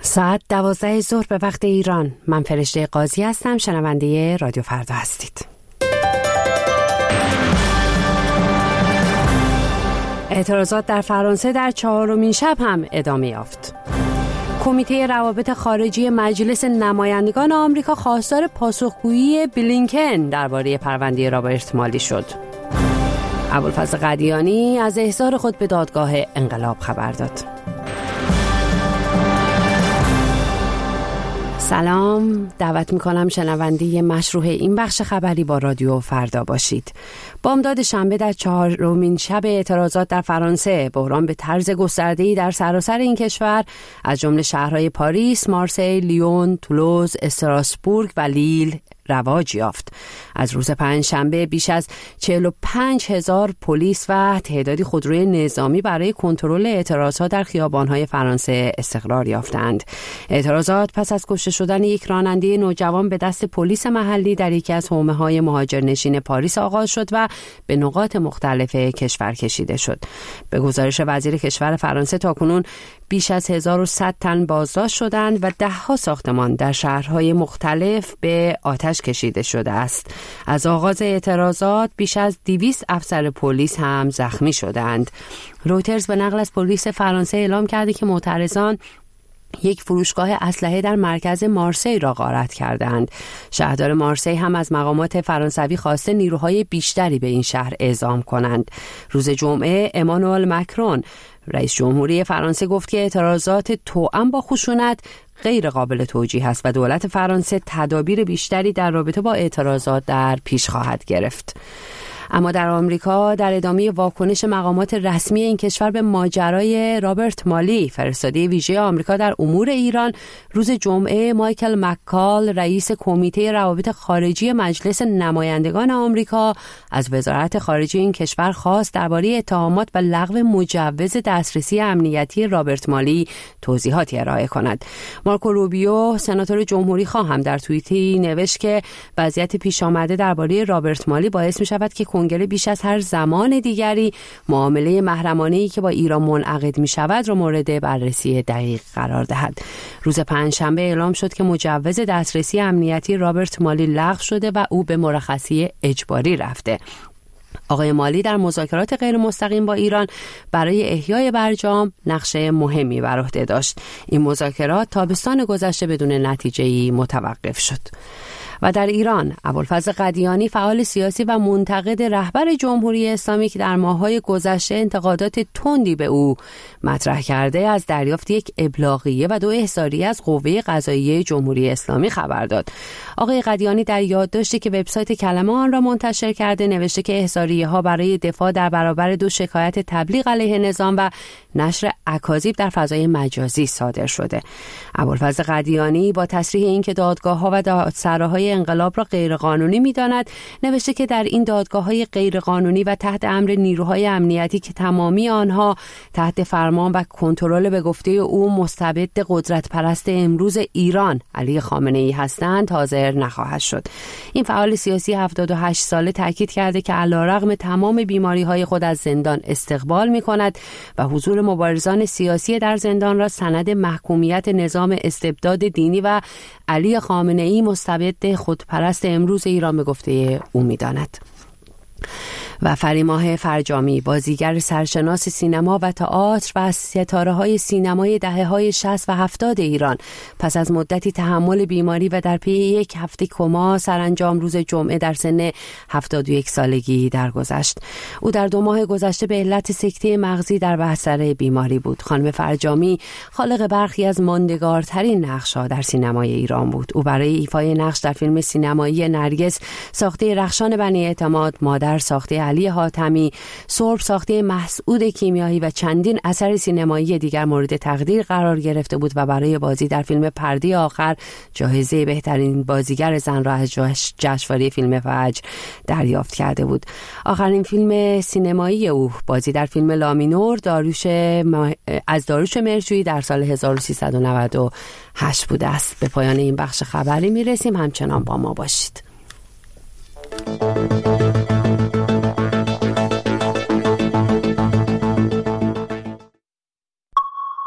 ساعت 12 ظهر به وقت ایران. من فرشته قاضی هستم. شنونده رادیو فردا هستید. اعتراضات در فرانسه در 4مین شب هم ادامه یافت. کمیته روابط خارجی مجلس نمایندگان آمریکا خواستار پاسخگویی بلینکن درباره پرونده رابرت مالی شد. ابوالفضل قدیانی از احضار خود به دادگاه انقلاب خبر داد. سلام، دعوت میکنم شنونده مشروع این بخش خبری با رادیو فردا باشید. بامداد شنبه در 4مین شب اعتراضات در فرانسه، بحران به طرز گسترده‌ای در سراسر این کشور از جمله شهرهای پاریس، مارسی، لیون، تولوز، استراسبورگ و لیل رواج یافت. از روز پنجشنبه بیش از 45,000 پلیس و تعدادی خودروی نظامی برای کنترل اعتراضات در خیابان‌های فرانسه استقرار یافتند. اعتراضات پس از کشته شدن یک راننده نوجوان به دست پلیس محلی در یکی از حومه‌های مهاجرنشین پاریس آغاز شد و به نقاط مختلف کشور کشیده شد. به گزارش وزیر کشور فرانسه تاکنون بیش از 1100 تن بازداشت شدند و ده‌ها ساختمان در شهرهای مختلف به آتش کشیده شده است. از آغاز اعتراضات بیش از 200 افسر پلیس هم زخمی شدند. رویترز به نقل از پلیس فرانسه اعلام کرده که معترضان یک فروشگاه اسلحه در مرکز مارسی را غارت کردند. شهردار مارسی هم از مقامات فرانسوی خواسته نیروهای بیشتری به این شهر اعزام کنند. روز جمعه امانوئل مکرون رئیس جمهوری فرانسه گفت که اعتراضات توأم با خشونت غیر قابل توجیه است و دولت فرانسه تدابیر بیشتری در رابطه با اعتراضات در پیش خواهد گرفت. اما در آمریکا در ادامه واکنش مقامات رسمی این کشور به ماجرای رابرت مالی، فرستاده ویژه آمریکا در امور ایران روز جمعه مایکل مککال رئیس کمیته روابط خارجی مجلس نمایندگان آمریکا از وزارت خارجه این کشور خواست درباره اتهامات و لغو مجوز دسترسی امنیتی رابرت مالی توضیحاتی ارائه کند. مارکو روبیو سناتور جمهوری خواه هم در توییتی نوشت که وضعیت پیش آمده درباره رابرت مالی باعث می‌شود که کنگره بیش از هر زمان دیگری معامله محرمانه‌ای که با ایران منعقد می‌شود را مورد بررسی دقیق قرار دهد. روز پنجشنبه اعلام شد که مجوز دسترسی امنیتی رابرت مالی لغو شده و او به مرخصی اجباری رفته. آقای مالی در مذاکرات غیر مستقیم با ایران برای احیای برجام نقش مهمی بر عهده داشت. این مذاکرات تابستان گذشته بدون نتیجه‌ای متوقف شد. و در ایران ابوالفضل قدیانی فعال سیاسی و منتقد رهبر جمهوری اسلامی که در ماه‌های گذشته انتقادات تندی به او مطرح کرده از دریافت یک ابلاغیه و 2 احضاریه از قوه قضاییه جمهوری اسلامی خبر داد. آقای قدیانی در یادداشتی که وبسایت کلمه آن را منتشر کرده نوشته که احضاریه‌ها برای دفاع در برابر 2 شکایت تبلیغ علیه نظام و نشر اکاذیب در فضای مجازی صادر شده. ابوالفضل قدیانی با تصریح اینکه دادگاه‌ها و دادسراهای انقلاب را غیرقانونی می‌داند نوشته که در این دادگاه‌های غیرقانونی و تحت امر نیروهای امنیتی که تمامی آنها تحت فرمان و کنترل به گفته او مستبد قدرت پرست امروز ایران علی خامنه‌ای هستند حاضر نخواهد شد. این فعال سیاسی 78 ساله تاکید کرده که علیرغم تمام بیماری‌های خود از زندان استقبال می‌کند و حضور مبارزان سیاسی در زندان را سند محکومیت نظام استبداد دینی و علی خامنه‌ای مستبد خودپرست امروز ایران به گفته او می‌داند. و فریماه فرجامی بازیگر سرشناس سینما و تئاتر و از ستاره‌های سینمای دهه‌های 60 و 70 ایران پس از مدتی تحمل بیماری و در پی 1 هفته کما سرانجام روز جمعه در سن 71 سالگی درگذشت. او در 2 ماه گذشته به علت سکته مغزی در بستر بیماری بود. خانم فرجامی خالق برخی از ماندگارترین نقش‌ها در سینمای ایران بود. او برای ایفای نقش در فیلم سینمایی نرگس ساخته رخشان بنی اعتماد، مادر ساخته علی حاتمی، سرب ساخته مسعود کیمیایی و چندین اثر سینمایی دیگر مورد تقدیر قرار گرفته بود و برای بازی در فیلم پرده آخر جایزه بهترین بازیگر زن را از جشنواره فیلم فجر دریافت کرده بود. آخرین فیلم سینمایی او بازی در فیلم لامینور از داریوش مهرجویی در سال 1398 بوده است. به پایان این بخش خبری میرسیم. همچنان با ما باشید.